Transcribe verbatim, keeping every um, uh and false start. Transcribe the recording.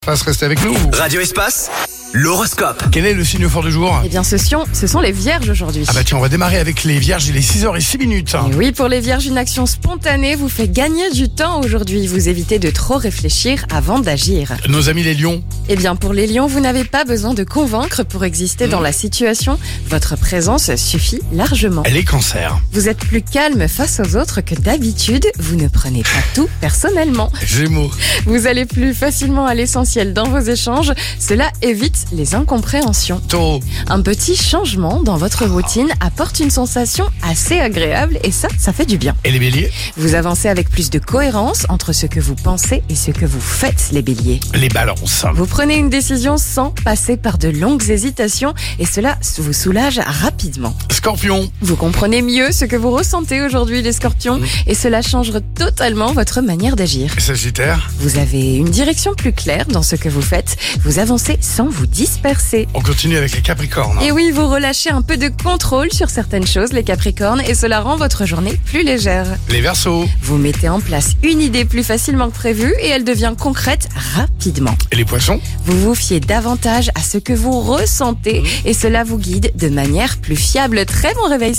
Fasse rester avec nous. Radio Espace, l'horoscope. Quel est le signe fort du jour? Eh bien, ce sont, ce sont les vierges aujourd'hui. Ah bah tiens, on va démarrer avec les vierges, il est six heures six minutes. Et oui, pour les vierges, une action spontanée vous fait gagner du temps aujourd'hui. Vous évitez de trop réfléchir avant d'agir. Nos amis les lions. Eh bien, pour les lions, vous n'avez pas besoin de convaincre pour exister dans la situation. Votre présence suffit largement. Les cancers. Vous êtes plus calme face aux autres que d'habitude. Vous ne prenez pas tout personnellement. Gémeaux. Vous allez plus facilement à l'essentiel dans vos échanges. Cela évite les incompréhensions. Taureau. Un petit changement dans votre routine apporte une sensation assez agréable et ça, ça fait du bien. Et les béliers. Vous avancez avec plus de cohérence entre ce que vous pensez et ce que vous faites, les béliers. Les balances. Vous prenez une décision sans passer par de longues hésitations et cela vous soulage rapidement. Scorpion. Vous comprenez mieux ce que vous ressentez aujourd'hui, les scorpions, et cela change totalement votre manière d'agir. Sagittaire. Vous avez une direction plus claire dans ce que vous faites. Vous avancez sans vous disperser. On continue avec les capricornes. Et oui, vous relâchez un peu de contrôle sur certaines choses, les capricornes, et cela rend votre journée plus légère. Les verseaux. Vous mettez en place une idée plus facilement que prévu et elle devient concrète rapidement. Et les poissons. Vous vous fiez davantage à ce que vous ressentez et cela vous guide de manière plus fiable. Très bon réveil.